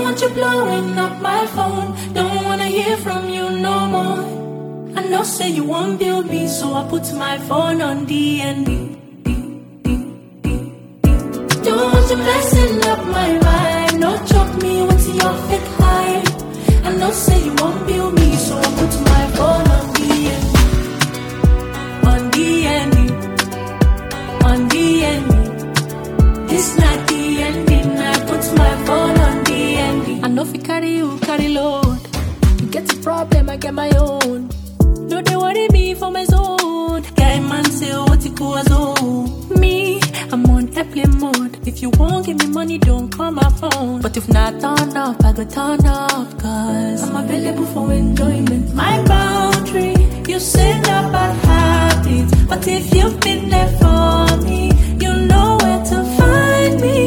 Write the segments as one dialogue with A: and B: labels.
A: want you blowing up my phone. Don't wanna hear from you no more. I know say you won't build me, so I put my phone on D&D. Don't want you messing up my vibe. No choke me with your fake hype. I know say you won't build me, so I put my phone on D&D. On D&D. On D&D. This not D&D. I put my phone on D&D. I know if you carry you, carry load. You get a problem, I get my own. No, they worry me for my zone. Guy man say what it goes on. Me, I'm on airplane mode. If you won't give me money, don't call my phone. But if not turn up, I go turn up. Cause I'm available for enjoyment. My boundary, you say that bad habits. But if you've been there for me, you know where to find me.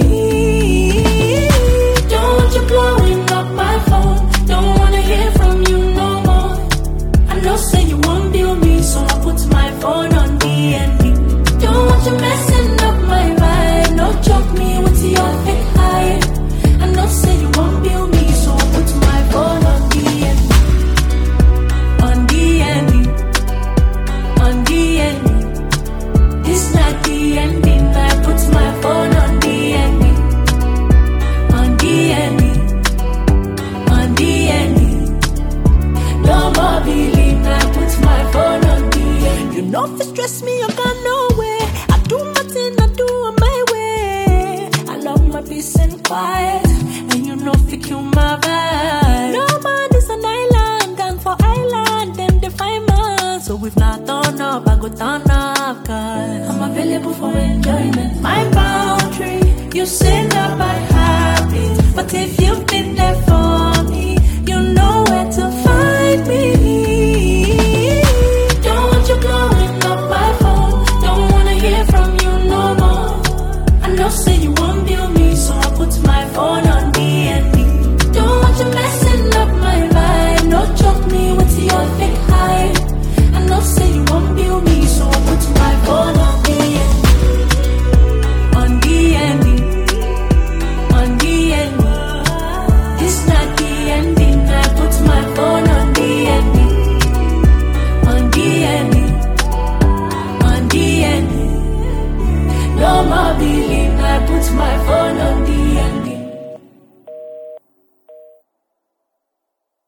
A: Don't want you blowing up my phone. Don't wanna hear from you no more. I know say you won't build me, so I put my phone on D&D. Don't want you messing up my vibe. No choke me with your fake hype. I know say you won't build me, so I put my phone on D&D. On D&D. On D&D. This not D&D. I put my phone on D&D. On D&D. On D&D. No more believe. I put my phone on D&D. You know if it stress me, you got nowhere. I do my thing, I do it my way. I love my peace and quiet, and you know if you kill my vibe. No man is an island, and for island, them they find man. So if not turn up, I go turn up. Cause I'm available for enjoyment. My boundary, you say that bad habit.